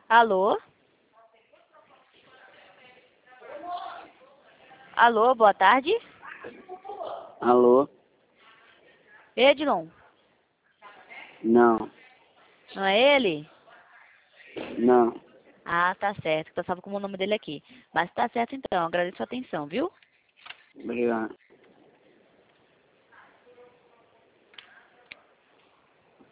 Alô? Alô, boa tarde. Alô? Edilon, Não, não é ele? não. Ah, tá certo, que eu estava com o nome dele aqui. Mas tá certo então, agradeço a atenção, viu? Obrigado.